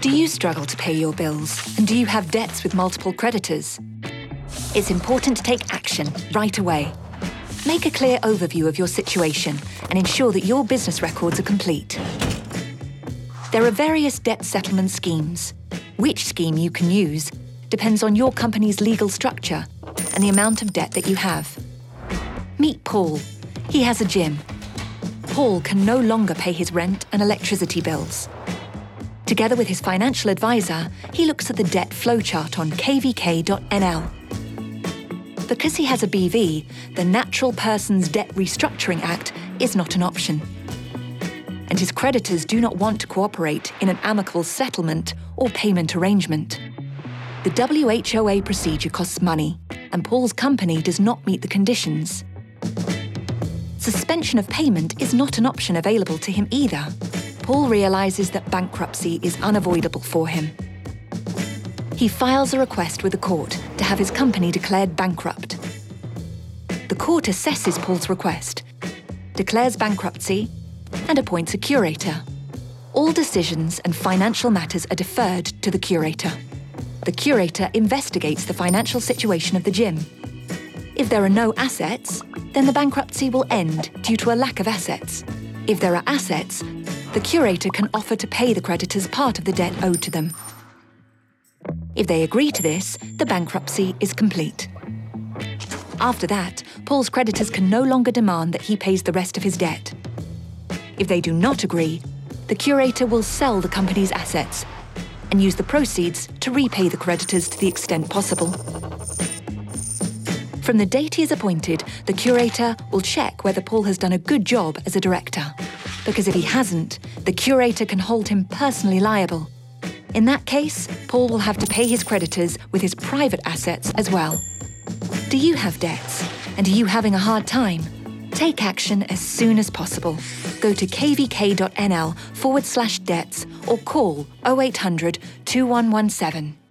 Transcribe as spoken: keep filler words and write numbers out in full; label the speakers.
Speaker 1: Do you struggle to pay your bills? And do you have debts with multiple creditors? It's important to take action right away. Make a clear overview of your situation and ensure that your business records are complete. There are various debt settlement schemes. Which scheme you can use depends on your company's legal structure and the amount of debt that you have. Meet Paul. He has a gym. Paul can no longer pay his rent and electricity bills. Together with his financial advisor, he looks at the debt flowchart on k v k dot n l. Because he has a B V, the Natural Persons Debt Restructuring Act is not an option. And his creditors do not want to cooperate in an amicable settlement or payment arrangement. The W H O A procedure costs money, and Paul's company does not meet the conditions. Suspension of payment is not an option available to him either. Paul realises that bankruptcy is unavoidable for him. He files a request with the court to have his company declared bankrupt. The court assesses Paul's request, declares bankruptcy, and appoints a curator. All decisions and financial matters are deferred to the curator. The curator investigates the financial situation of the gym. If there are no assets, then the bankruptcy will end due to a lack of assets. If there are assets, the curator can offer to pay the creditors part of the debt owed to them. If they agree to this, the bankruptcy is complete. After that, Paul's creditors can no longer demand that he pays the rest of his debt. If they do not agree, the curator will sell the company's assets and use the proceeds to repay the creditors to the extent possible. From the date he is appointed, the curator will check whether Paul has done a good job as a director. Because if he hasn't, the curator can hold him personally liable. In that case, Paul will have to pay his creditors with his private assets as well. Do you have debts? And are you having a hard time? Take action as soon as possible. Go to k v k dot n l forward slash debts or call oh eight hundred, two one one seven.